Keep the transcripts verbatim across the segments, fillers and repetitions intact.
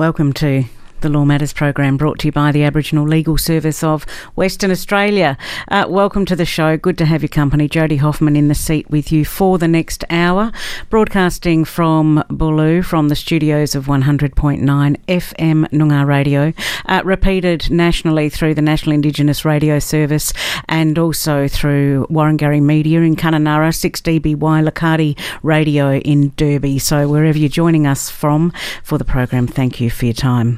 Welcome to the Law Matters program, brought to you by the Aboriginal Legal Service of Western Australia. Uh, welcome to the show. Good to have your company. Jody Hoffman in the seat with you for the next hour, broadcasting from Booloo, from the studios of one hundred point nine F M Noongar Radio, uh, repeated nationally through the National Indigenous Radio Service and also through Warrangari Media in Kununurra, six D B Y Lakadi Radio in Derby. So wherever you're joining us from for the program, thank you for your time.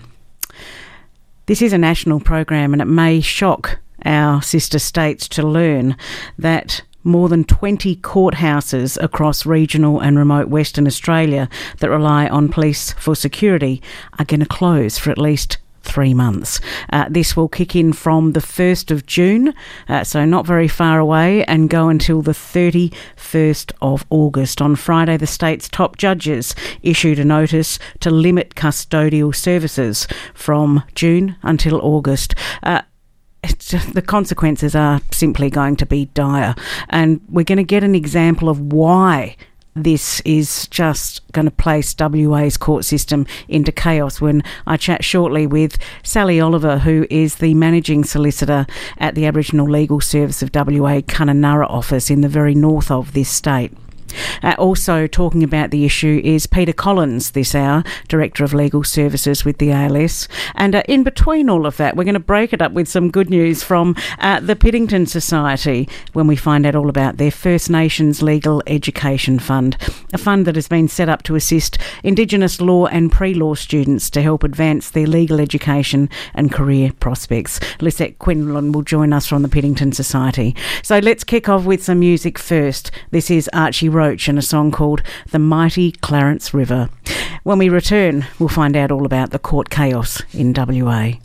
This is a national program, and it may shock our sister states to learn that more than twenty courthouses across regional and remote Western Australia that rely on police for security are going to close for at least three months. Uh, this will kick in from the first of June, uh, so not very far away, and go until the thirty-first of August. On Friday, the state's top judges issued a notice to limit custodial services from June until August. Uh, It's, the consequences are simply going to be dire, and we're going to get an example of why this is just going to place W A's court system into chaos when I chat shortly with Sally Oliver, who is the Managing Solicitor at the Aboriginal Legal Service of W A Kununurra office in the very north of this state. Uh, also talking about the issue is Peter Collins this hour, Director of Legal Services with the A L S. And uh, in between all of that, we're going to break it up with some good news from uh, the Piddington Society when we find out all about their First Nations Legal Education Fund, a fund that has been set up to assist Indigenous law and pre-law students to help advance their legal education and career prospects. Lisette Quinlan will join us from the Piddington Society. So let's kick off with some music first. This is Archie Roach and a song called The Mighty Clarence River. When we return, we'll find out all about the court chaos in W A.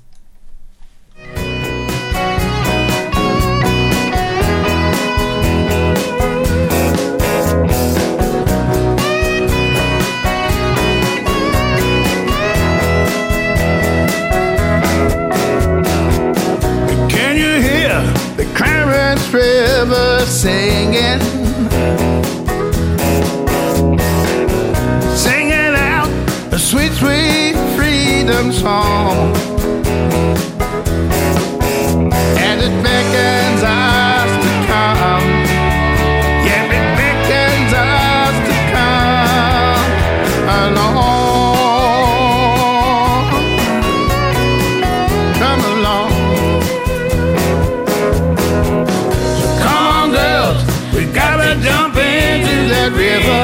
Can you hear the Clarence River singing? Sweet, sweet freedom song, and it beckons us to come. Yeah, it beckons us to come along. Come along. So come on, girls, we gotta jump into that river.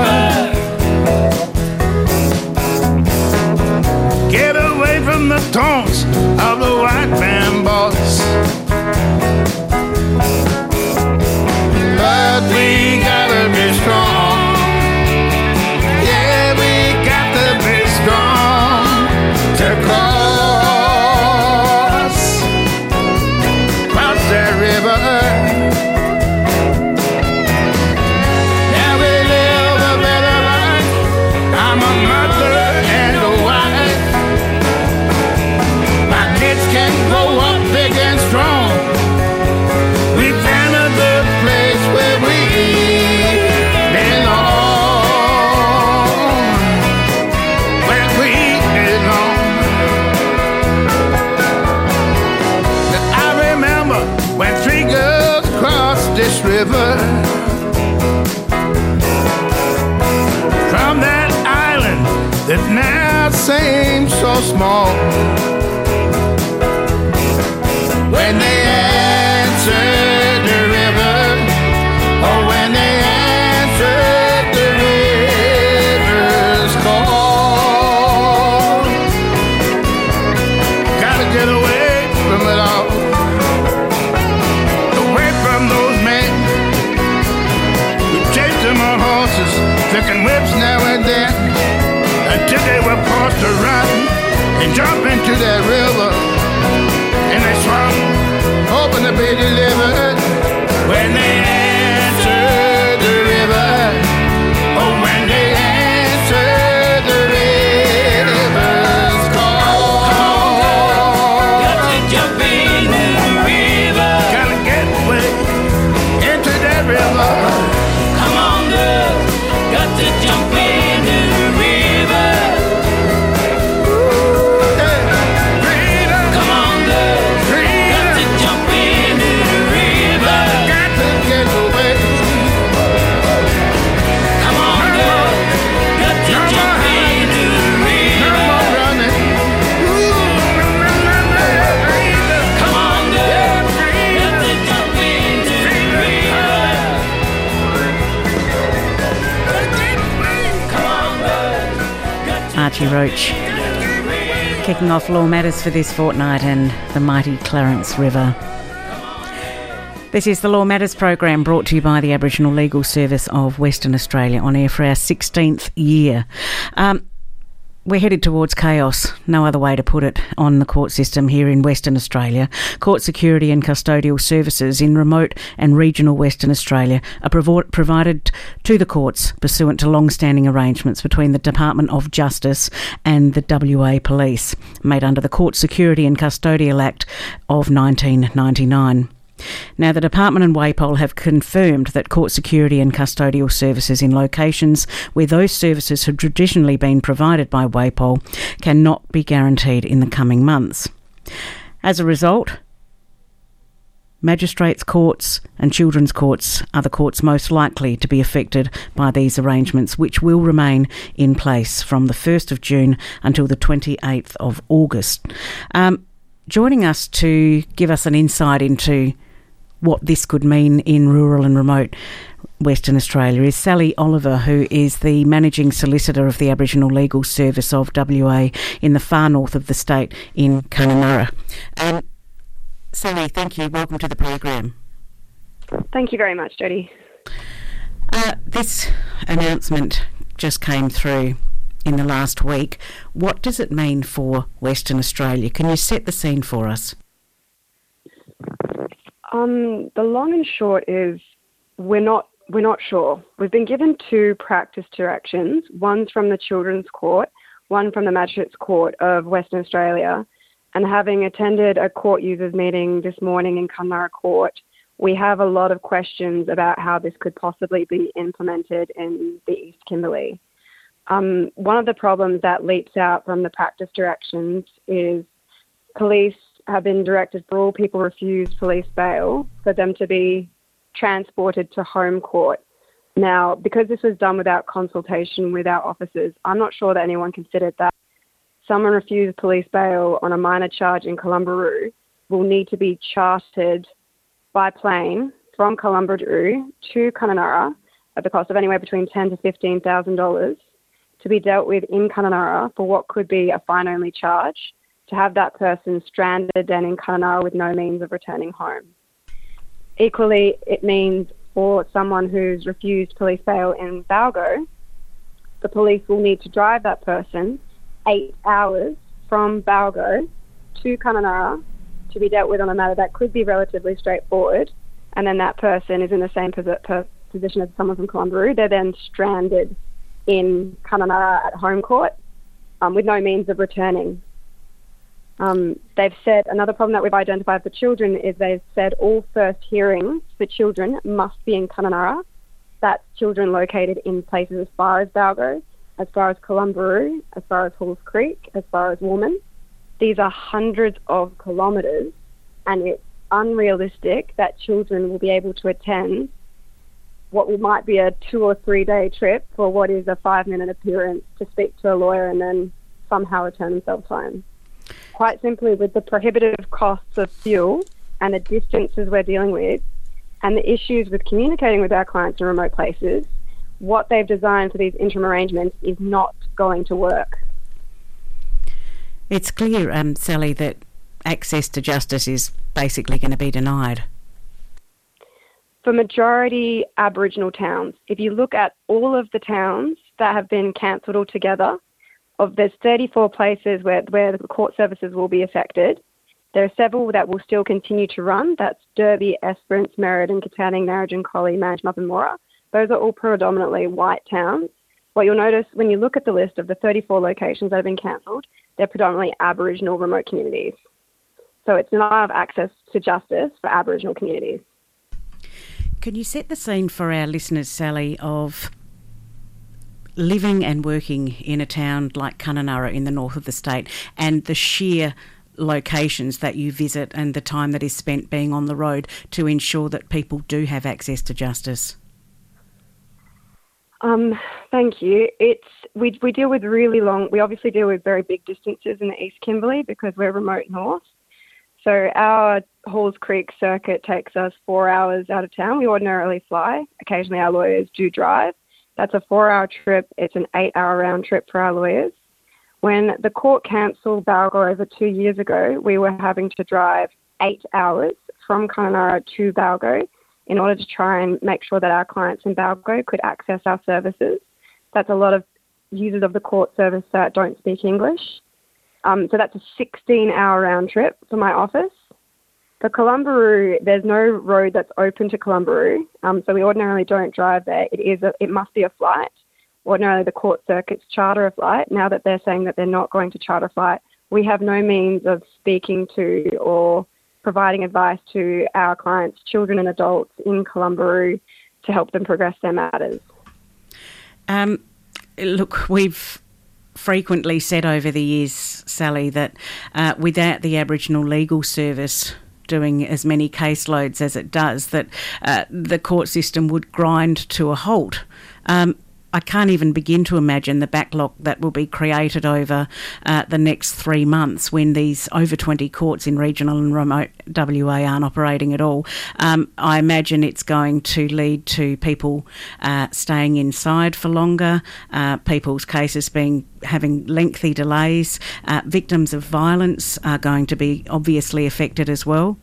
Get away from the taunts of the white man boss. But we gotta be strong. Yeah, we got to be strong to cross, cross that river. Yeah, we live a better life. I'm a mother and a wife. Can grow up big and strong. We found a good place where we belong. Where we belong. Now I remember when three girls crossed this river from that island that now seems so small. When they answered the river, oh, when they answered the river's call. Gotta get away from it all, away from those men who chased them on horses, flicking whips now and then, until they were forced to run and jump into that river. And they swung, hoping to be delivered when they answered the river. Oh, when they answered the river's call. Got to jump in the river. Gotta get way into that river. Come on, girl. Got to jump in the river. Ooh. Archie Roach. Kicking off Law Matters for this fortnight and the mighty Clarence River. This is the Law Matters program brought to you by the Aboriginal Legal Service of Western Australia, on air for our sixteenth year. Um, We're headed towards chaos, no other way to put it, on the court system here in Western Australia. Court security and custodial services in remote and regional Western Australia are provo- provided to the courts pursuant to long-standing arrangements between the Department of Justice and the W A Police, made under the Court Security and Custodial Act of nineteen ninety-nine. Now, the Department and WAPOL have confirmed that court security and custodial services in locations where those services have traditionally been provided by WAPOL cannot be guaranteed in the coming months. As a result, magistrates' courts and children's courts are the courts most likely to be affected by these arrangements, which will remain in place from the first of June until the twenty-eighth of August. Um, joining us to give us an insight into what this could mean in rural and remote Western Australia is Sally Oliver, who is the Managing Solicitor of the Aboriginal Legal Service of W A in the far north of the state in Kununurra. Um, Sally, thank you. Welcome to the program. Thank you very much, Jodie. Uh, this announcement just came through in the last week. What does it mean for Western Australia? Can you set the scene for us? Um, the long and short is we're not we're not sure. We've been given two practice directions. One's from the Children's Court, one from the Magistrates Court of Western Australia. And having attended a court users meeting this morning in Kununurra Court, we have a lot of questions about how this could possibly be implemented in the East Kimberley. Um, one of the problems that leaps out from the practice directions is police have been directed for all people refuse police bail for them to be transported to home court. Now, because this was done without consultation with our officers, I'm not sure that anyone considered that someone refused police bail on a minor charge in Columbaroo will need to be chartered by plane from Columbaroo to Kununurra at the cost of anywhere between ten thousand to fifteen thousand dollars to be dealt with in Kununurra for what could be a fine-only charge, to have that person stranded then in Kununurra with no means of returning home. Equally, it means for someone who's refused police bail in Balgo, the police will need to drive that person eight hours from Balgo to Kununurra to be dealt with on a matter that could be relatively straightforward, and then that person is in the same posi- per- position as someone from Columbaroo. They're then stranded in Kununurra at home court um, with no means of returning. Um, they've said another problem that we've identified for children is they've said all first hearings for children must be in Kununurra. That's children located in places as far as Balgo, as far as Columbaroo, as far as Halls Creek, as far as Woolman. These are hundreds of kilometres, and it's unrealistic that children will be able to attend what might be a two or three day trip for what is a five minute appearance to speak to a lawyer and then somehow return themselves home. Quite simply, with the prohibitive costs of fuel and the distances we're dealing with and the issues with communicating with our clients in remote places, what they've designed for these interim arrangements is not going to work. It's clear, um, Sally, that access to justice is basically going to be denied. For majority Aboriginal towns, if you look at all of the towns that have been cancelled altogether, of there's thirty-four places where, where the court services will be affected. There are several that will still continue to run. That's Derby, Esperance, Merredin, Katanning, Narrabeen, Collie, Manjimup and Moora. Those are all predominantly white towns. What you'll notice when you look at the list of the thirty-four locations that have been cancelled, they're predominantly Aboriginal remote communities. So it's not access to justice for Aboriginal communities. Can you set the scene for our listeners, Sally, of living and working in a town like Kununurra in the north of the state and the sheer locations that you visit and the time that is spent being on the road to ensure that people do have access to justice? Um, thank you. It's we we deal with really long. We obviously deal with very big distances in the East Kimberley because we're remote north. So our Halls Creek circuit takes us four hours out of town. We ordinarily fly. Occasionally our lawyers do drive. That's a four-hour trip. It's an eight-hour round trip for our lawyers. When the court cancelled Balgo over two years ago, we were having to drive eight hours from Kununurra to Balgo in order to try and make sure that our clients in Balgo could access our services. That's a lot of users of the court service that don't speak English. Um, so that's a sixteen-hour round trip for my office. For Columbaroo, there's no road that's open to Columbaroo, um, so we ordinarily don't drive there. It is a, it must be a flight. Ordinarily, the court circuits charter a flight. Now that they're saying that they're not going to charter a flight, we have no means of speaking to or providing advice to our clients, children and adults in Columbaroo, to help them progress their matters. Um, look, we've frequently said over the years, Sally, that uh, without the Aboriginal Legal Service doing as many caseloads as it does, that uh, the court system would grind to a halt. Um, I can't even begin to imagine the backlog that will be created over uh, the next three months when these over twenty courts in regional and remote W A aren't operating at all. Um, I imagine it's going to lead to people uh, staying inside for longer, uh, people's cases being having lengthy delays. Uh, victims of violence are going to be obviously affected as well.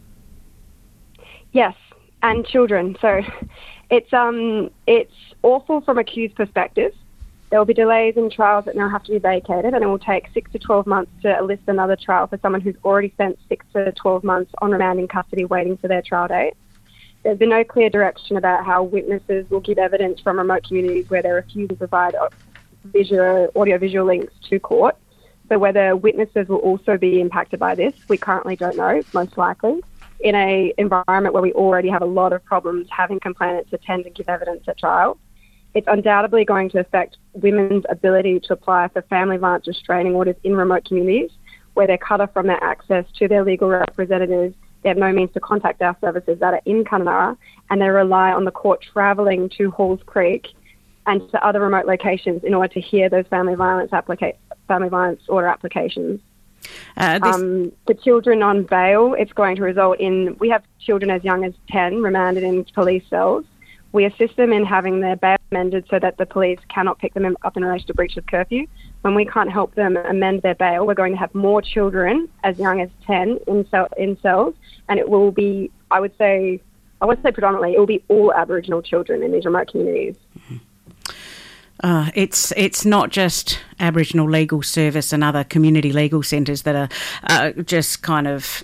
Yes, and children. So it's um it's awful from accused perspective. There will be delays in trials that now have to be vacated, and it will take six to twelve months to elicit another trial for someone who's already spent six to twelve months on remand in custody waiting for their trial date. There's been no clear direction about how witnesses will give evidence from remote communities where they're refused to provide visual, audio-visual links to court. So whether witnesses will also be impacted by this, we currently don't know, most likely. In an environment where we already have a lot of problems having complainants attend and give evidence at trial, it's undoubtedly going to affect women's ability to apply for family violence restraining orders in remote communities where they're cut off from their access to their legal representatives. They have no means to contact our services that are in Kununurra, and they rely on the court travelling to Halls Creek and to other remote locations in order to hear those family violence applica- family violence order applications. Uh, this... um, the children on bail, it's going to result in, we have children as young as ten remanded in police cells. We assist them in having their bail amended so that the police cannot pick them up in relation to breach of curfew. When we can't help them amend their bail, we're going to have more children as young as ten in, cell, in cells, and it will be, I would say, I would say predominantly, it will be all Aboriginal children in these remote communities. Mm-hmm. Uh, it's it's not just Aboriginal Legal Service and other community legal centres that are uh, just kind of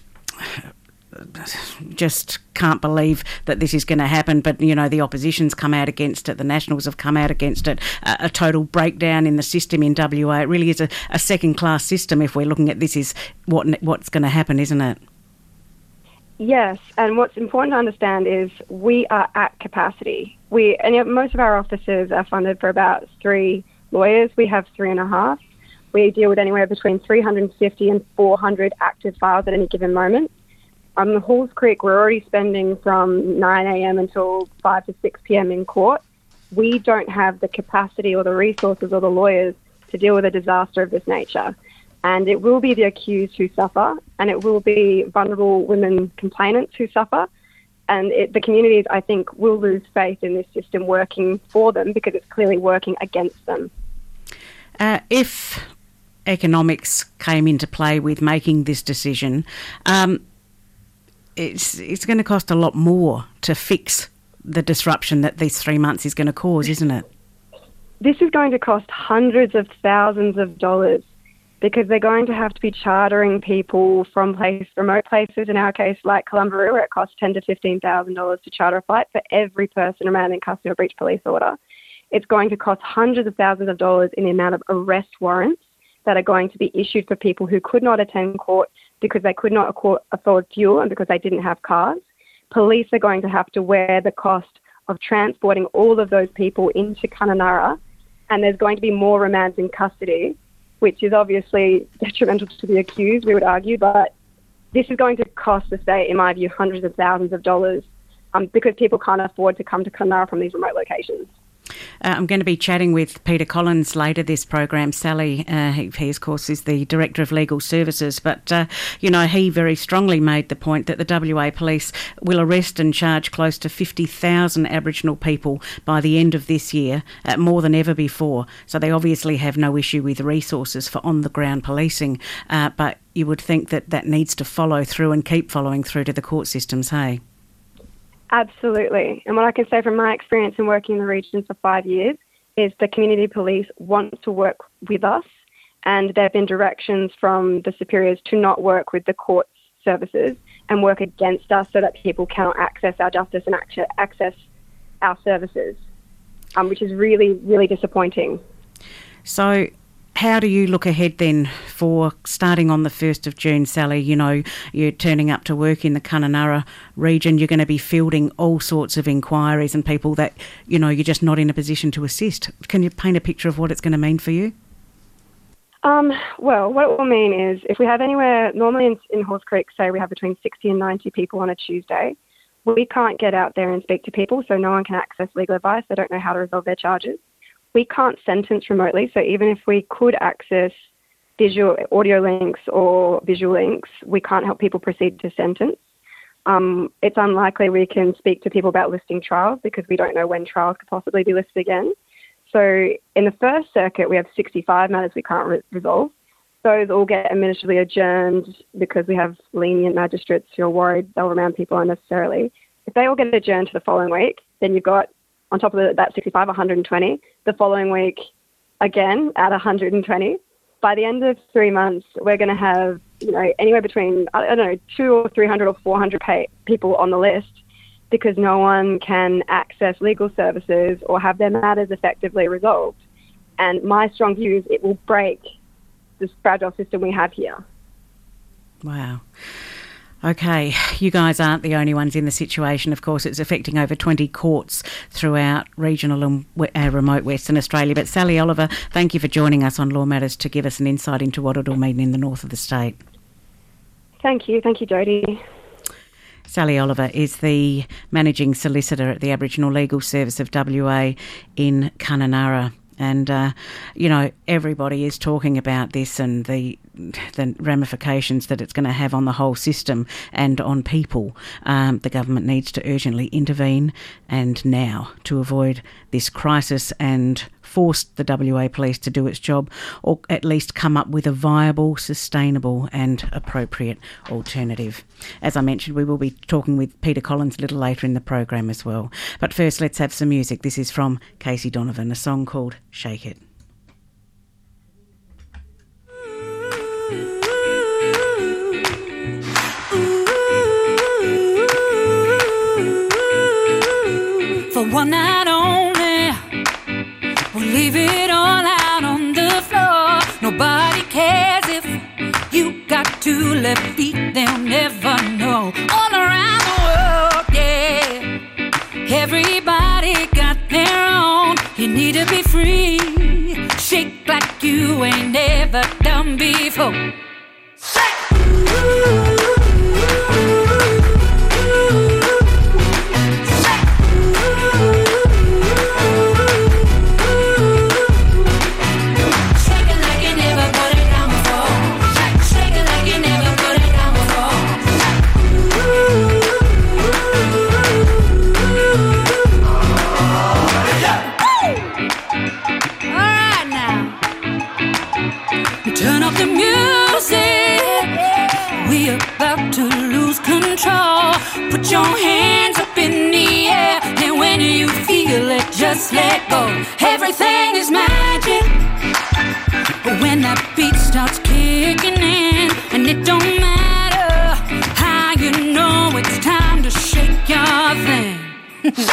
just can't believe that this is going to happen. But, you know, the opposition's come out against it. The Nationals have come out against it. Uh, a total breakdown in the system in W A. It really is a, a second-class system if we're looking at this is what what's going to happen, isn't it? Yes, and what's important to understand is we are at capacity. We and most of our offices are funded for about three lawyers. We have three and a half. We deal with anywhere between three hundred fifty and four hundred active files at any given moment. On the Halls Creek, we're already spending from nine a.m. until five to six p.m. in court. We don't have the capacity or the resources or the lawyers to deal with a disaster of this nature. And it will be the accused who suffer, and it will be vulnerable women complainants who suffer. And it, the communities, I think, will lose faith in this system working for them because it's clearly working against them. Uh, if economics came into play with making this decision, um, it's it's going to cost a lot more to fix the disruption that these three months is going to cause, isn't it? This is going to cost hundreds of thousands of dollars, because they're going to have to be chartering people from place, remote places, in our case, like Columbaroo, where it costs ten thousand to fifteen thousand dollars to charter a flight for every person remanded in custody or breach police order. It's going to cost hundreds of thousands of dollars in the amount of arrest warrants that are going to be issued for people who could not attend court because they could not afford fuel and because they didn't have cars. Police are going to have to wear the cost of transporting all of those people into Kununurra, and there's going to be more remands in custody, which is obviously detrimental to the accused, we would argue, but this is going to cost the state, in my view, hundreds of thousands of dollars um, because people can't afford to come to Kununurra from these remote locations. Uh, I'm going to be chatting with Peter Collins later this program. Sally, uh, he, he, of course, is the Director of Legal Services, but, uh, you know, he very strongly made the point that the W A Police will arrest and charge close to fifty thousand Aboriginal people by the end of this year, uh, more than ever before. So they obviously have no issue with resources for on-the-ground policing, uh, but you would think that that needs to follow through and keep following through to the court systems, hey? Absolutely. And what I can say from my experience in working in the region for five years is the community police want to work with us, and there have been directions from the superiors to not work with the court services and work against us so that people cannot access our justice and access our services, um, which is really, really disappointing. So how do you look ahead then for starting on the first of June, Sally? You know, you're turning up to work in the Kununurra region. You're going to be fielding all sorts of inquiries and people that, you know, you're just not in a position to assist. Can you paint a picture of what it's going to mean for you? Um, well, what it will mean is if we have anywhere, normally in, in Halls Creek, say we have between sixty and ninety people on a Tuesday, we can't get out there and speak to people, so no one can access legal advice. They don't know how to resolve their charges. We can't sentence remotely, so even if we could access visual audio links or visual links, we can't help people proceed to sentence. Um, it's unlikely we can speak to people about listing trials because we don't know when trials could possibly be listed again. So in the First Circuit, we have sixty-five matters we can't re- resolve. Those all get administratively adjourned because we have lenient magistrates who are worried they'll remand people unnecessarily. If they all get adjourned to the following week, then you've got, on top of the, that sixty-five, one hundred twenty. The following week, again, at one hundred twenty. By the end of three months, we're going to have, you know, anywhere between, I don't know, two or three hundred or four hundred pay- people on the list because no one can access legal services or have their matters effectively resolved. And my strong view is it will break this fragile system we have here. Wow. Okay, you guys aren't the only ones in the situation. Of course, it's affecting over twenty courts throughout regional and uh, remote Western Australia. But Sally Oliver, thank you for joining us on Law Matters to give us an insight into what it'll mean in the north of the state. Thank you. Thank you, Jodie. Sally Oliver is the Managing Solicitor at the Aboriginal Legal Service of W A in Kununurra. And, uh, you know, everybody is talking about this and the the ramifications that it's going to have on the whole system and on people. Um, the government needs to urgently intervene and now to avoid this crisis and force the W A Police to do its job, or at least come up with a viable, sustainable and appropriate alternative. As I mentioned, we will be talking with Peter Collins a little later in the program as well. But first, let's have some music. This is from Casey Donovan, a song called Shake It. For one night only, we'll leave it all out on the floor. Nobody cares if you got two left feet, they'll never know. All around the world, yeah, everybody got their own. You need to be free, shake like you ain't never done before. Shake! Ooh. Put your hands up in the air, and when you feel it, just let go. Everything is magic, but when that beat starts kicking in, and it don't matter how you know it's time to shake your thing.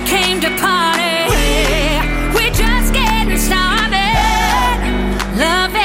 Love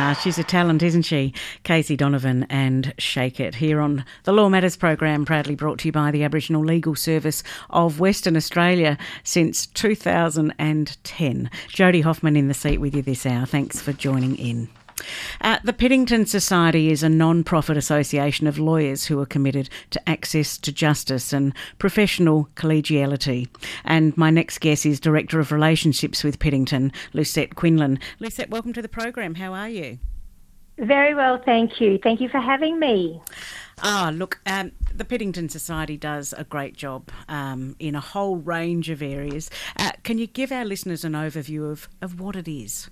Ah, she's a talent, isn't she? Casey Donovan and Shake It, here on the Law Matters program, proudly brought to you by the Aboriginal Legal Service of Western Australia since two thousand ten. Jody Hoffman in the seat with you this hour. Thanks for joining in. Uh, the Piddington Society is a non-profit association of lawyers who are committed to access to justice and professional collegiality. And my next guest is Director of Relationships with Piddington, Lucette Quinlan. Lucette, welcome to the program. How are you? Very well, thank you. Thank you for having me. Ah, look, um, the Piddington Society does a great job um, in a whole range of areas. Uh, can you give our listeners an overview of, of what it is?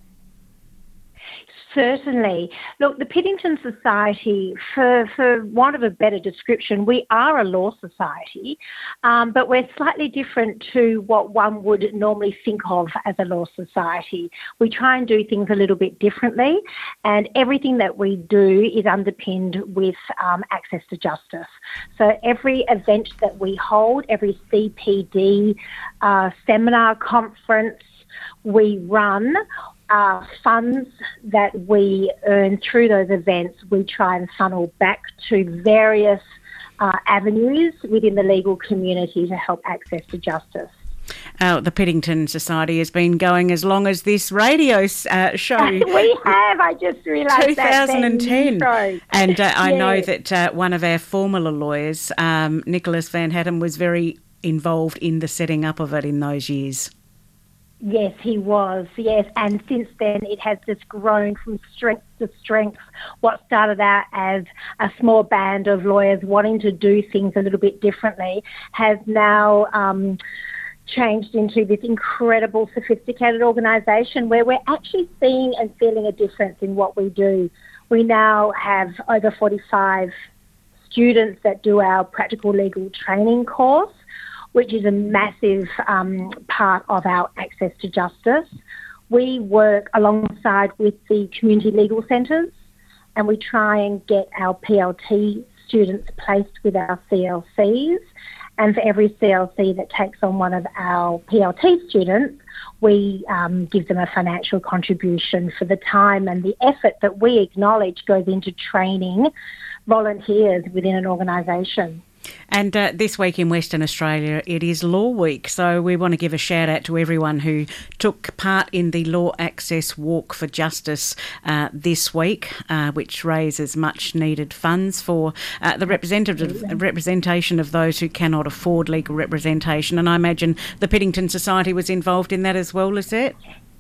Certainly. Look, the Piddington Society, for, for want of a better description, we are a law society, um, but we're slightly different to what one would normally think of as a law society. We try and do things a little bit differently, and everything that we do is underpinned with um, access to justice. So every event that we hold, every C P D uh, seminar, conference we run, Uh, funds that we earn through those events, we try and funnel back to various uh, avenues within the legal community to help access to justice. Uh, the Piddington Society has been going as long as this radio uh, show. We have, I just realised that. twenty ten. And uh, I yeah. know that uh, one of our former lawyers, um, Nicholas Van Hatten, was very involved in the setting up of it in those years. Yes, he was, yes. And since then, it has just grown from strength to strength. What started out as a small band of lawyers wanting to do things a little bit differently has now um, changed into this incredible, sophisticated organisation where we're actually seeing and feeling a difference in what we do. We now have over forty-five students that do our practical legal training course, which is a massive um, part of our access to justice. We work alongside with the community legal centres, and we try and get our P L T students placed with our C L Cs. And for every C L C that takes on one of our P L T students, we um, give them a financial contribution for the time and the effort that we acknowledge goes into training volunteers within an organisation. And uh, this week in Western Australia, it is Law Week, so we want to give a shout out to everyone who took part in the Law Access Walk for Justice uh, this week, uh, which raises much needed funds for uh, the representative representation of those who cannot afford legal representation. And I imagine the Piddington Society was involved in that as well, Lisette?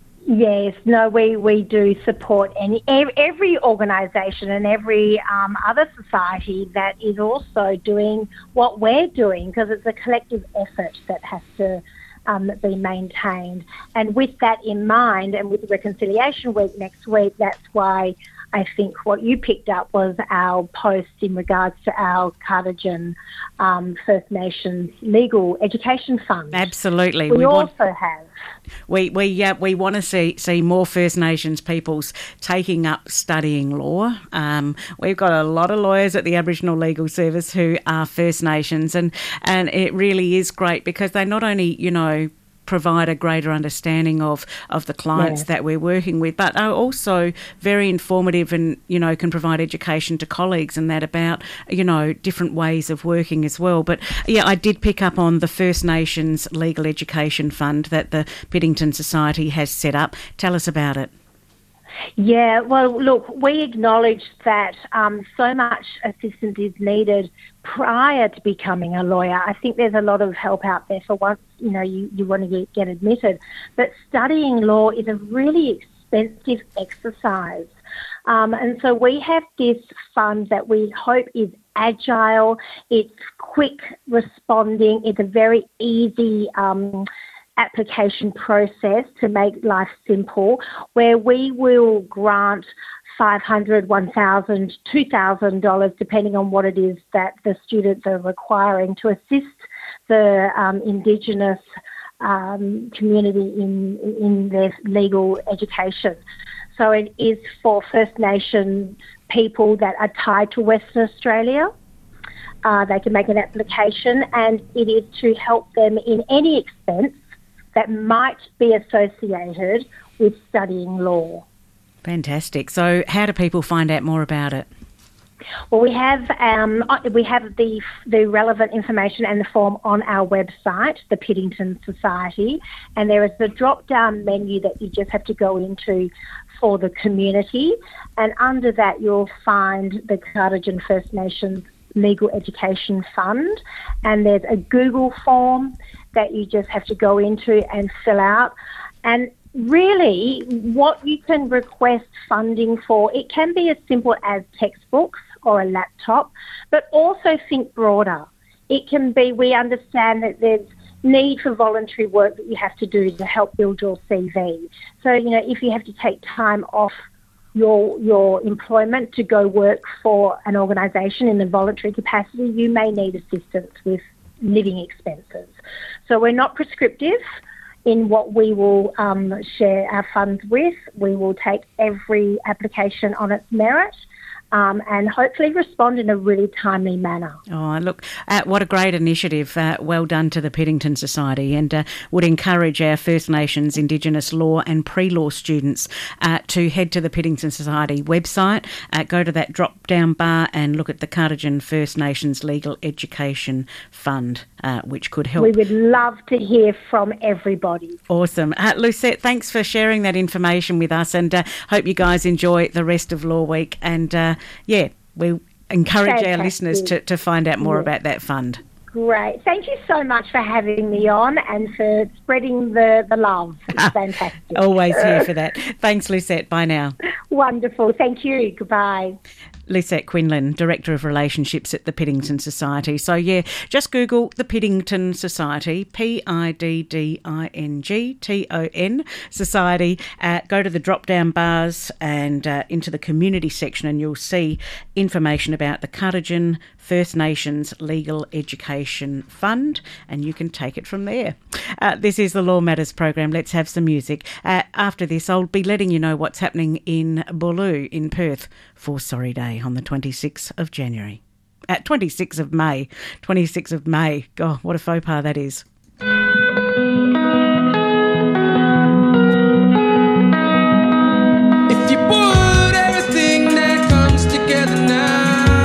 Yes, no, we, we do support any every organisation and every um, other society that is also doing what we're doing, because it's a collective effort that has to um, be maintained. And with that in mind, and with Reconciliation Week next week, that's why I think what you picked up was our post in regards to our Cardigan um, First Nations Legal Education Fund. Absolutely. We, we also want, have. We we uh, we want to see see more First Nations peoples taking up studying law. Um, we've got a lot of lawyers at the Aboriginal Legal Service who are First Nations, and and it really is great because they not only, you know, provide a greater understanding of, of the clients yes. that we're working with, but are also very informative and, you know, can provide education to colleagues and that about, you know, different ways of working as well. But, yeah, I did pick up on the First Nations Legal Education Fund that the Piddington Society has set up. Tell us about it. Yeah, well, look, we acknowledge that um, so much assistance is needed prior to becoming a lawyer. I think there's a lot of help out there for once, you know, you, you want to get, get admitted. But studying law is a really expensive exercise. Um, and so we have this fund that we hope is agile, it's quick responding, it's a very easy um application process to make life simple, where we will grant five hundred dollars, one thousand dollars, two thousand dollars, depending on what it is that the students are requiring to assist the um, Indigenous um, community in, in their legal education. So it is for First Nation people that are tied to Western Australia. Uh, they can make an application, and it is to help them in any expense that might be associated with studying law. Fantastic. So how do people find out more about it? Well, we have um, we have the the relevant information and the form on our website, the Piddington Society, and there is the drop-down menu that you just have to go into for the community, and under that you'll find the Cardigan First Nations Legal Education Fund, and there's a Google form that you just have to go into and fill out. And really, what you can request funding for, it can be as simple as textbooks or a laptop, but also think broader. It can be, we understand that there's need for voluntary work that you have to do to help build your C V. So, you know, if you have to take time off your your employment to go work for an organisation in a voluntary capacity, you may need assistance with living expenses. So we're not prescriptive in what we will um, share our funds with. We will take every application on its merit um, and hopefully respond in a really timely manner. Oh, look, uh, what a great initiative. Uh, well done to the Piddington Society, and uh, would encourage our First Nations, Indigenous law and pre-law students uh, to head to the Piddington Society website, uh, go to that drop-down bar and look at the Cardigan First Nations Legal Education Fund, uh, which could help. We would love to hear from everybody. Awesome. Uh, Lucette, thanks for sharing that information with us, and uh, hope you guys enjoy the rest of Law Week. And, uh, yeah, we encourage Fantastic. our listeners to, to find out more yeah. about that fund. Great. Thank you so much for having me on and for spreading the, the love. It's fantastic. Always here for that. Thanks, Lucette. Bye now. Wonderful. Thank you. Goodbye. Lucette Quinlan, Director of Relationships at the Piddington Society. So, yeah, just Google the Piddington Society, P I D D I N G T O N, Society. Uh, go to the drop-down bars and uh, into the community section, and you'll see information about the Cardigan First Nations Legal Education Fund, and you can take it from there. Uh, this is the Law Matters program. Let's have some music. Uh, after this, I'll be letting you know what's happening in Booloo in Perth for Sorry Day on the twenty-sixth of January. At uh, twenty-sixth of May. twenty-sixth of May. God, what a faux pas that is. If you put everything that comes together now,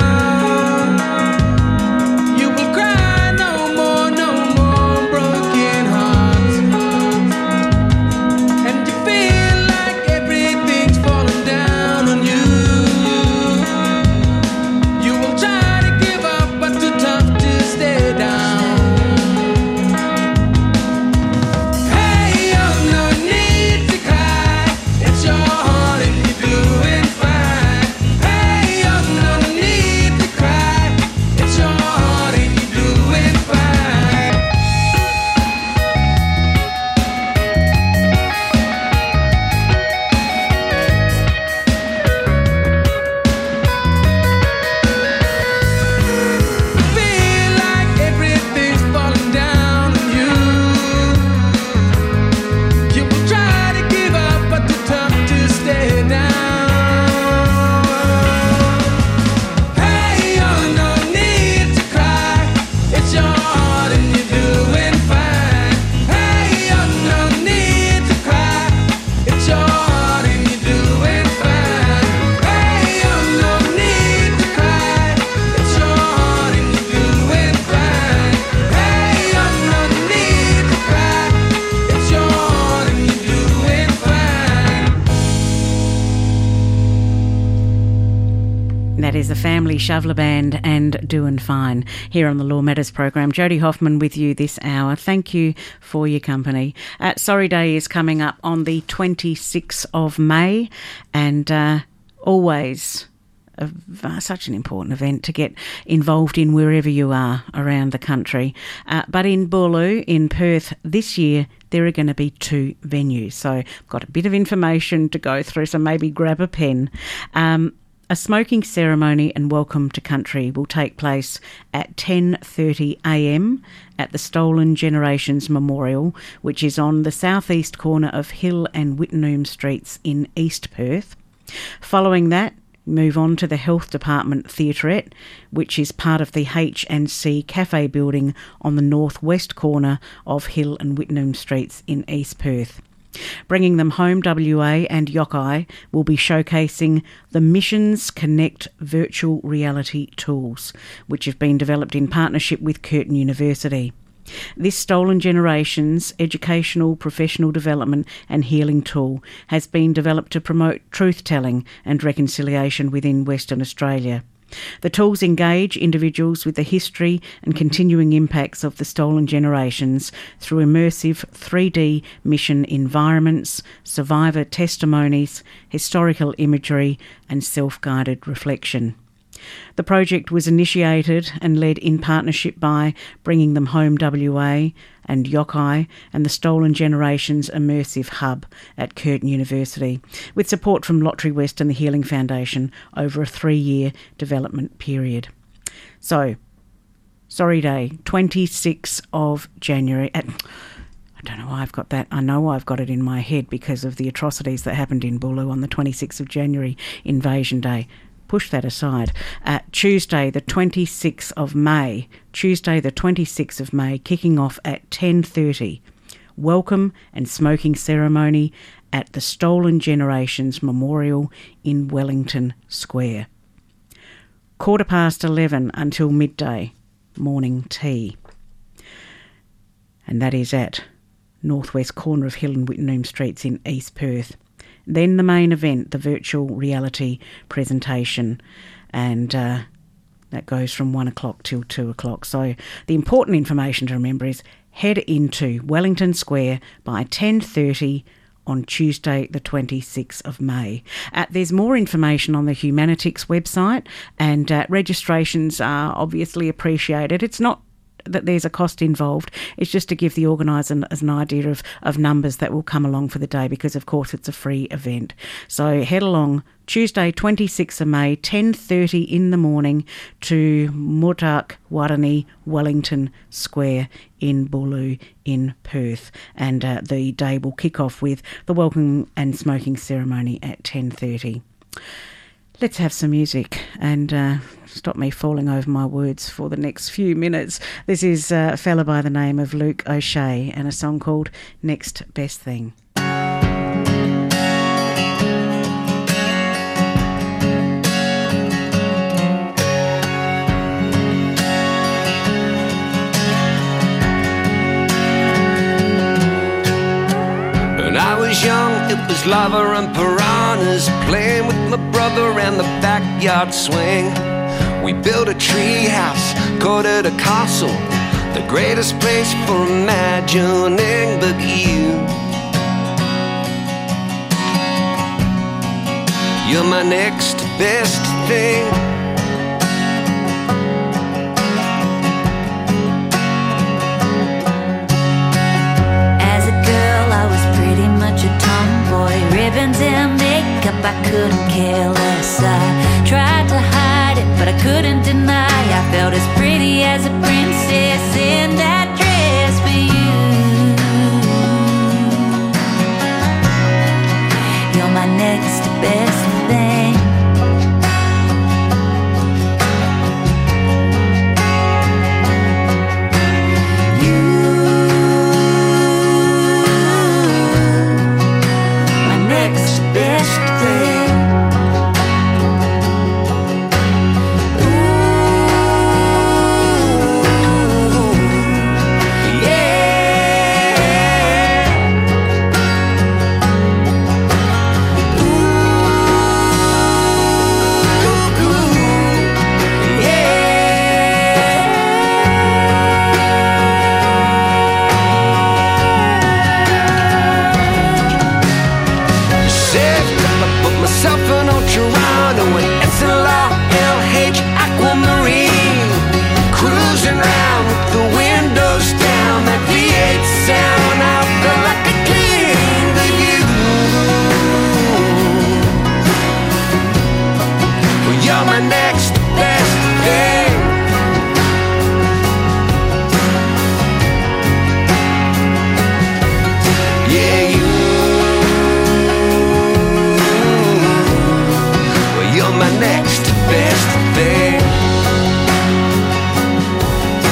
The Family Shoveler Band and Doin' Fine here on the Law Matters program. Jody Hoffman with you this hour. Thank you for your company. Uh, Sorry Day is coming up on the twenty-sixth of May, and uh, always a, uh, such an important event to get involved in wherever you are around the country. Uh, but in Booloo, in Perth, this year there are going to be two venues. So I've got a bit of information to go through, so maybe grab a pen. Um, A smoking ceremony and welcome to country will take place at ten thirty a m at the Stolen Generations Memorial, which is on the southeast corner of Hill and Wittenoom Streets in East Perth. Following that, move on to the Health Department Theaterette, which is part of the H and C Cafe building on the northwest corner of Hill and Wittenoom Streets in East Perth. Bringing Them Home W A and Yokai will be showcasing the Missions Connect virtual reality tools, which have been developed in partnership with Curtin University. This Stolen Generations educational, professional development and healing tool has been developed to promote truth-telling and reconciliation within Western Australia. The tools engage individuals with the history and continuing impacts of the stolen generations through immersive three D mission environments, survivor testimonies, historical imagery and self-guided reflection. The project was initiated and led in partnership by Bringing Them Home W A and Yokai and the Stolen Generations Immersive Hub at Curtin University, with support from Lottery West and the Healing Foundation over a three-year development period. So, sorry day, twenty-sixth of January. At, I don't know why I've got that. I know I've got it in my head because of the atrocities that happened in Bulu on the twenty-sixth of January, Invasion Day. Push that aside. Uh, Tuesday, the twenty-sixth of May. Tuesday, the twenty-sixth of May, kicking off at ten thirty. Welcome and smoking ceremony at the Stolen Generations Memorial in Wellington Square. Quarter past eleven until midday, morning tea. And that is at northwest corner of Hill and Whitnum Streets in East Perth. Then the main event, the virtual reality presentation, and uh, that goes from one o'clock till two o'clock. So the important information to remember is head into Wellington Square by ten thirty on Tuesday the twenty-sixth of May. Uh, there's more information on the Humanitix website, and uh, registrations are obviously appreciated. It's not that there's a cost involved. It's just to give the organiser an, an idea of, of numbers that will come along for the day, because of course it's a free event. So head along Tuesday twenty-sixth of May, ten thirty in the morning to Murtak Warani Wellington Square in Bulu in Perth, and uh, the day will kick off with the welcome and smoking ceremony at ten thirty. Let's have some music and uh, stop me falling over my words for the next few minutes. This is a fella by the name of Luke O'Shea and a song called Next Best Thing. When I was young, it was lava and piranhas, playing with my brother and the backyard swing. We built a tree house, called it a castle, the greatest place for imagining but you. You're my next best thing. As a girl, I was pretty much a tomboy. Ribbons and makeup, I couldn't care less. I tried to hide it, but I couldn't deny I felt as pretty as a princess in that dress for you. You're my next best thing.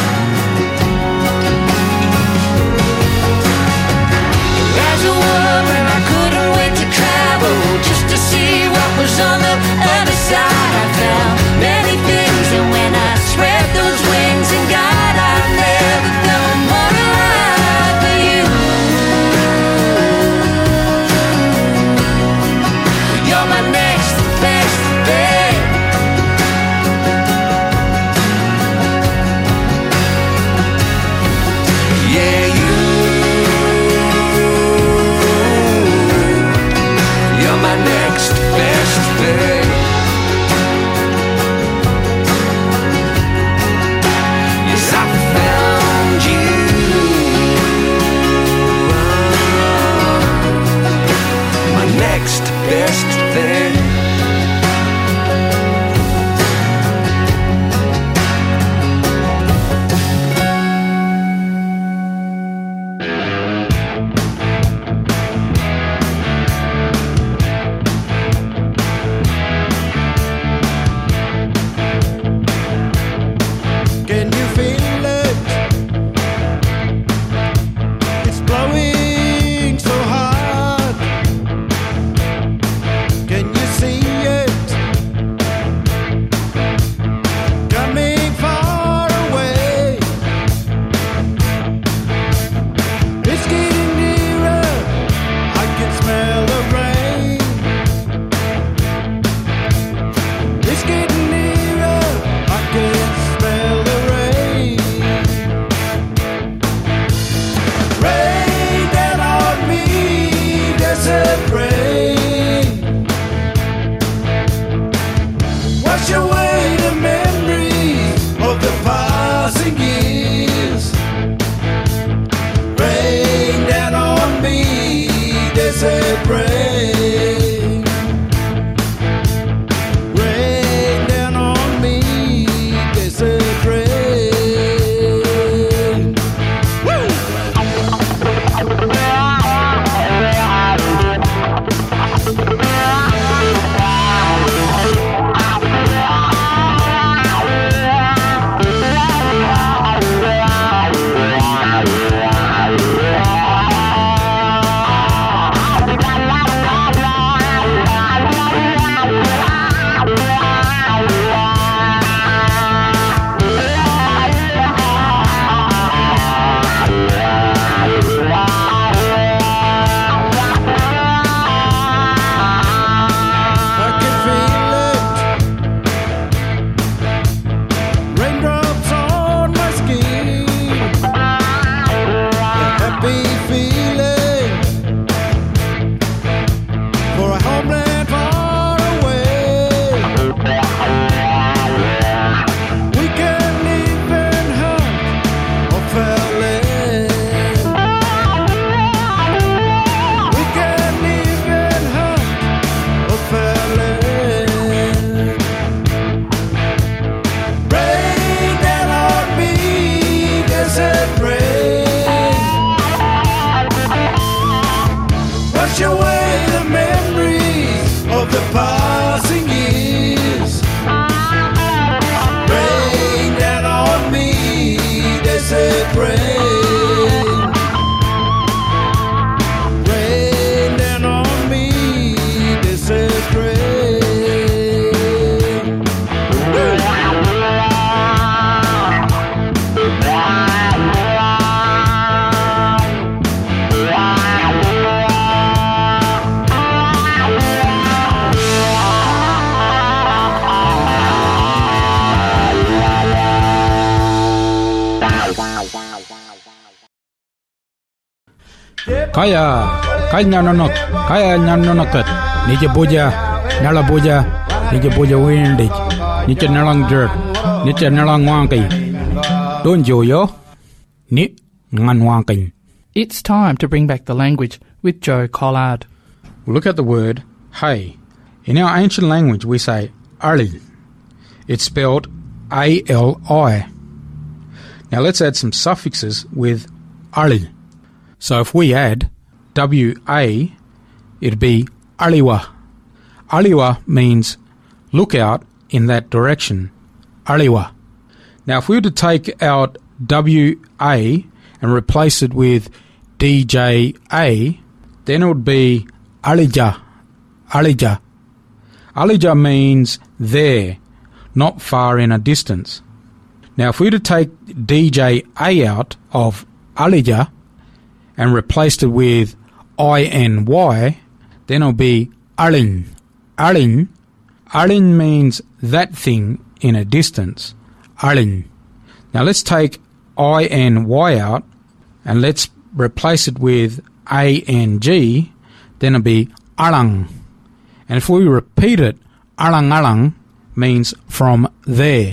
As a woman inside I found many things, and when I spread those wings and God, I've never felt more alive for you. You're my next best thing. Yeah, you. You're my next best thing. Yes, I found you. My next best thing. Can you feel it? It's blowing so hard. Can you see it? Coming far away. It's getting nearer. I can smell the rain. It's getting nearer. I can smell the rain. Rain down on me, desert rain. Wash away the memories of the passing years. Rain down on me, desert rain. Rain down on me, desert rain. Woo! I can feel it. Raindrops on my skin. A happy feeling for a homeland far away. We can live and hunt or fell in. We can live and hunt or fell in. Rain down on me, desert rain. Wash away the memories of the passing years. Rain down on me, desert rain. Rain down on me, desert rain. Woo! Kaya, kanya nonok, kaya nanonokat, nije boja, nala boja, nije boja windig, nije nalang jerk, nije nalang wangkai. Don't yo, ni ngan wangkai. It's time to bring back the language with Joe Collard. We'll look at the word hey. In our ancient language, we say ali. It's spelled A L I. Now let's add some suffixes with ali. So if we add W A, it'd be aliwa. Aliwa means look out in that direction. Aliwa. Now if we were to take out W A and replace it with D J A, then it would be Alija. Alija. Alija means there, not far in a distance. Now, if we were to take D J A out of Alija and replaced it with I N Y, then it'll be Alin. Alin. Alin means that thing in a distance. Alin. Now let's take I N Y out and let's replace it with A N G, then it'll be Alang. And if we repeat it, Alang Alang means from there.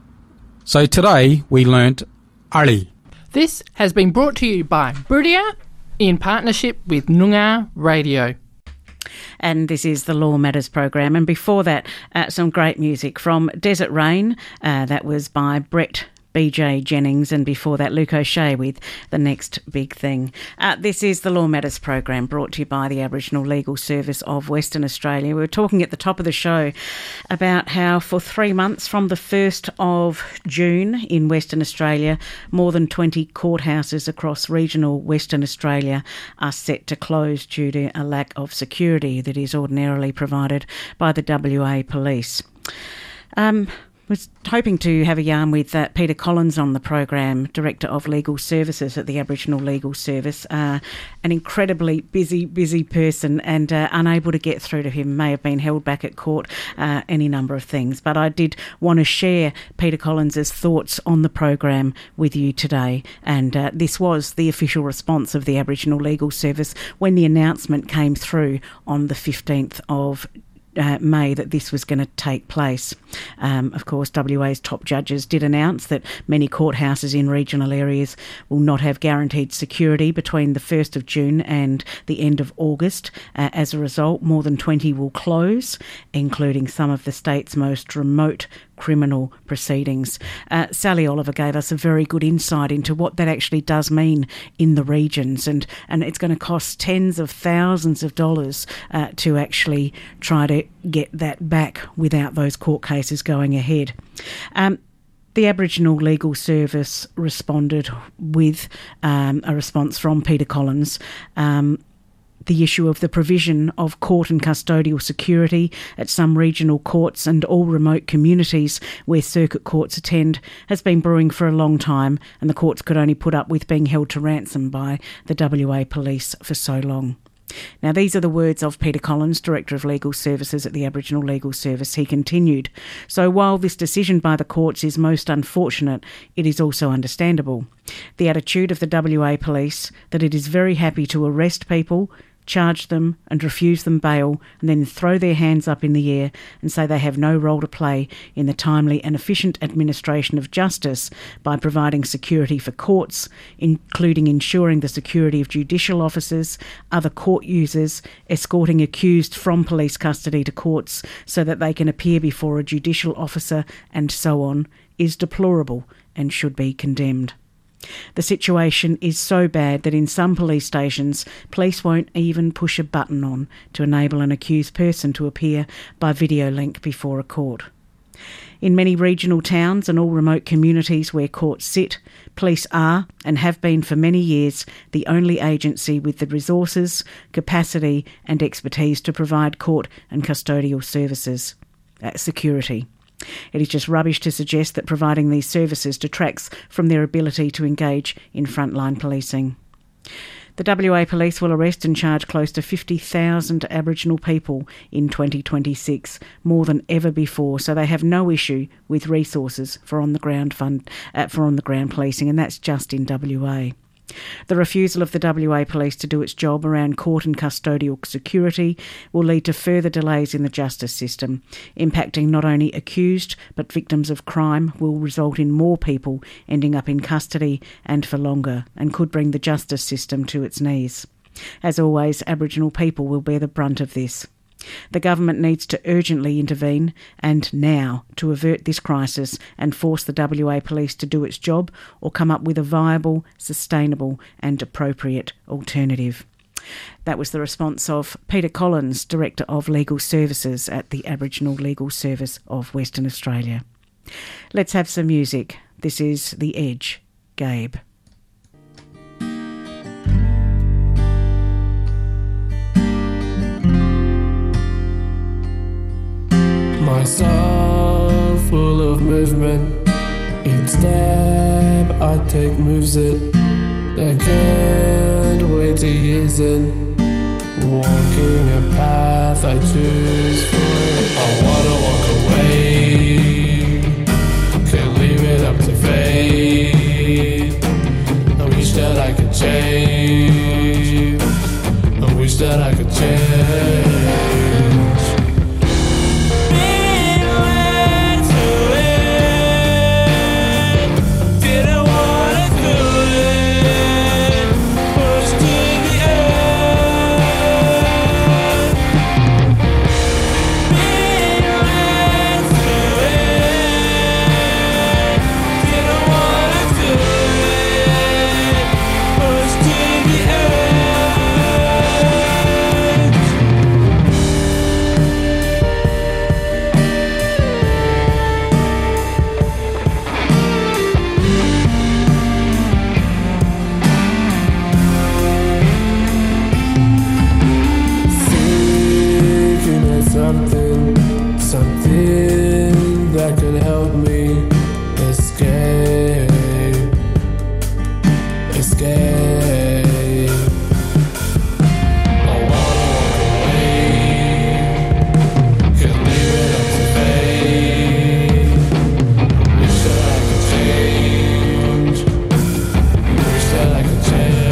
So today we learnt Ali. This has been brought to you by Brudia in partnership with Noongar Radio. And this is the Law Matters program. And before that, uh, some great music from Desert Rain. Uh, that was by Brett B J Jennings, and before that Luke O'Shea with The Next Big Thing. Uh, this is the Law Matters program brought to you by the Aboriginal Legal Service of Western Australia. We were talking at the top of the show about how for three months from the first of June in Western Australia, more than twenty courthouses across regional Western Australia are set to close due to a lack of security that is ordinarily provided by the W A Police. Um... was hoping to have a yarn with uh, Peter Collins on the program, Director of Legal Services at the Aboriginal Legal Service. Uh, an incredibly busy, busy person, and uh, unable to get through to him. May have been held back at court, uh, any number of things. But I did want to share Peter Collins's thoughts on the program with you today. And uh, this was the official response of the Aboriginal Legal Service when the announcement came through on the fifteenth of Uh, May that this was going to take place. Um, of course, W A's top judges did announce that many courthouses in regional areas will not have guaranteed security between the first of June and the end of August. Uh, as a result, more than twenty will close, including some of the state's most remote criminal proceedings. Uh, Sally Oliver gave us a very good insight into what that actually does mean in the regions, and, and it's going to cost tens of thousands of dollars uh, to actually try to get that back without those court cases going ahead. Um, The Aboriginal Legal Service responded with um, a response from Peter Collins. Um, The issue of the provision of court and custodial security at some regional courts and all remote communities where circuit courts attend has been brewing for a long time, and the courts could only put up with being held to ransom by the W A Police for so long. Now, these are the words of Peter Collins, Director of Legal Services at the Aboriginal Legal Service. He continued, "So while this decision by the courts is most unfortunate, it is also understandable. The attitude of the W A Police that it is very happy to arrest people, charge them and refuse them bail, and then throw their hands up in the air and say they have no role to play in the timely and efficient administration of justice by providing security for courts, including ensuring the security of judicial officers, other court users, escorting accused from police custody to courts so that they can appear before a judicial officer, and so on, is deplorable and should be condemned. The situation is so bad that in some police stations, police won't even push a button on to enable an accused person to appear by video link before a court. In many regional towns and all remote communities where courts sit, police are, and have been for many years, the only agency with the resources, capacity and expertise to provide court and custodial services, uh, security. It is just rubbish to suggest that providing these services detracts from their ability to engage in frontline policing. The W A Police will arrest and charge close to fifty thousand Aboriginal people in twenty twenty-six, more than ever before, so they have no issue with resources for on-the-ground fund, uh, for on-the-ground policing, and that's just in W A. The refusal of the W A Police to do its job around court and custodial security will lead to further delays in the justice system, impacting not only accused but victims of crime, will result in more people ending up in custody and for longer, and could bring the justice system to its knees. As always, Aboriginal people will bear the brunt of this. The government needs to urgently intervene, and now, to avert this crisis and force the W A Police to do its job or come up with a viable, sustainable and appropriate alternative. That was the response of Peter Collins, Director of Legal Services at the Aboriginal Legal Service of Western Australia. Let's have some music. This is The Edge, Gabe. song full of movement. Each step I take moves it. I can't wait to use it. Walking a path I choose for it. I wanna walk away. Can't leave it up to fate. I wish that I could change. I wish that I could change. Something, something that could help me escape, escape. I wanna walk away, can't leave it up to fate. Wish that I could change, wish that I could change.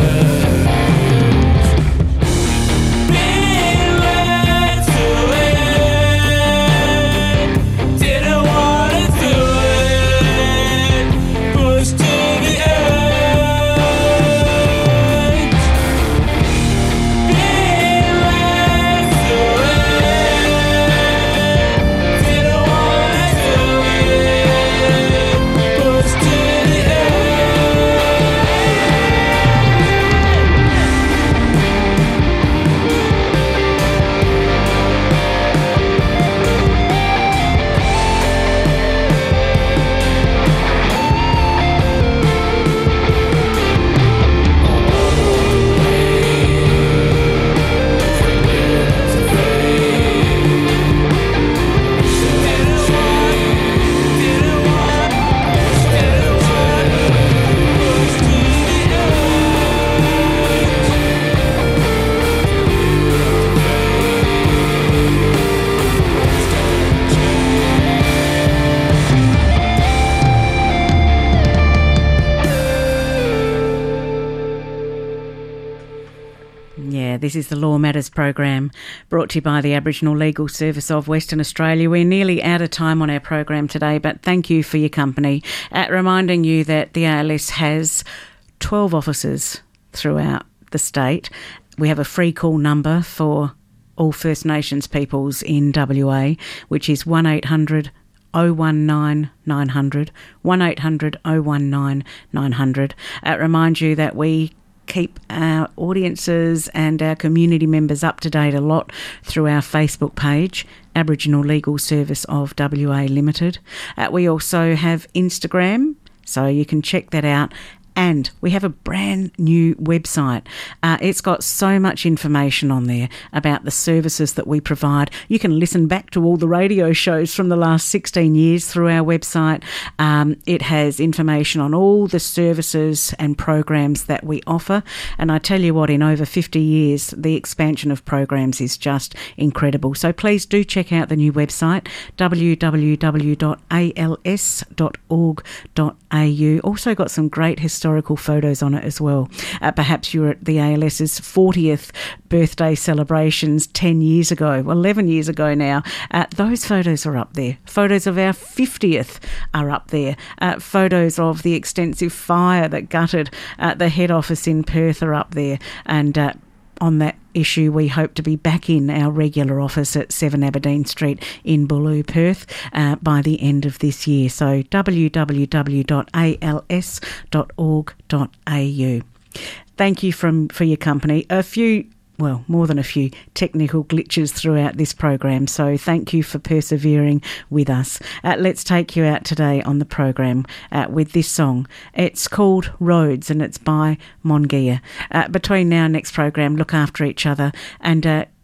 This is the Law Matters program brought to you by the Aboriginal Legal Service of Western Australia. We're nearly out of time on our program today, but thank you for your company. At reminding you that the A L S has twelve offices throughout the state. We have a free call number for all First Nations peoples in W A, which is one eight hundred oh one nine nine hundred, one eight hundred oh one nine nine hundred. At remind you that we keep our audiences and our community members up to date a lot through our Facebook page, Aboriginal Legal Service of W A Limited. Uh, we also have Instagram, so you can check that out. And we have a brand new website. Uh, it's got so much information on there about the services that we provide. You can listen back to all the radio shows from the last sixteen years through our website. Um, it has information on all the services and programs that we offer. And I tell you what, in over fifty years, the expansion of programs is just incredible. So please do check out the new website, w w w dot a l s dot org dot a u. Also got some great historical historical photos on it as well. Uh, perhaps you were at the ALS's fortieth birthday celebrations ten years ago, well, eleven years ago now. Uh, those photos are up there. Photos of our fiftieth are up there. Uh, photos of the extensive fire that gutted uh, the head office in Perth are up there. And uh, on that issue, we hope to be back in our regular office at seven Aberdeen Street in Boolloo, Perth, uh, by the end of this year. So w w w dot a l s dot org dot a u. Thank you from for your company. A few well, more than a few technical glitches throughout this program, so thank you for persevering with us. Uh, let's take you out today on the program uh, with this song. It's called Roads and it's by Mongia. Uh, between now and next program, look after each other and uh,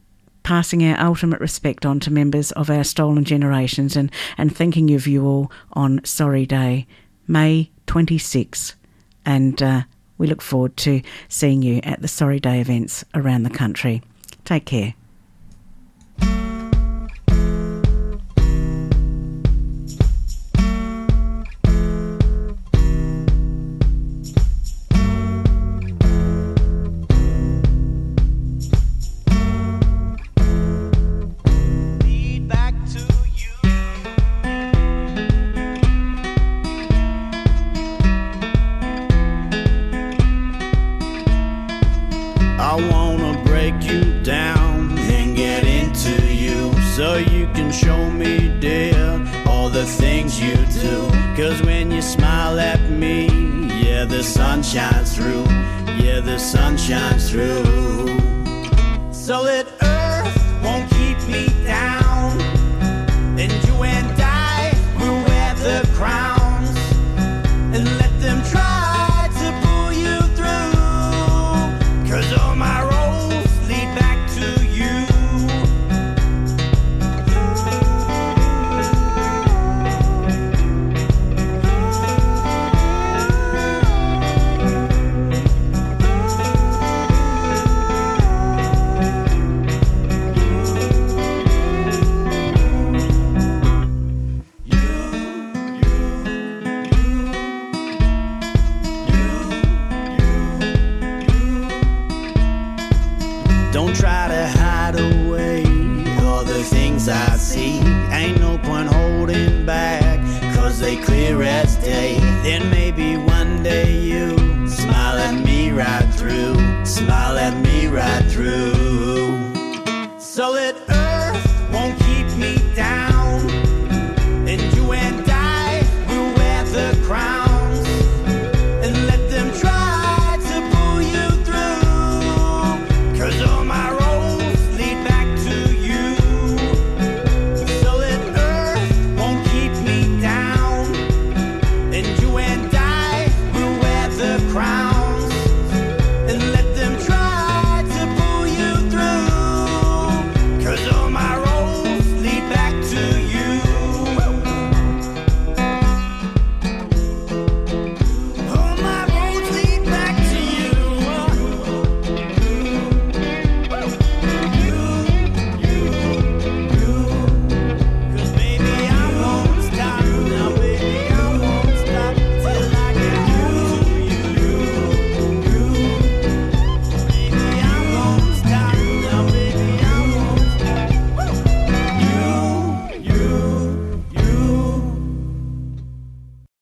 passing our ultimate respect on to members of our stolen generations and, and thanking of you all on Sorry Day, May twenty-sixth. And uh, we look forward to seeing you at the Sorry Day events around the country. Take care. I wanna break you down and get into you, so you can show me, dear, all the things you do. Cause when you smile at me, yeah, the sun shines through, yeah, the sun shines through. So that earth won't keep me down, and you and I will wear the crowns, and let them try to pull you through. Cause all my roads lead back to you. Don't try to hide away all the things I see. Ain't no point holding back, cause they clear as day. Then maybe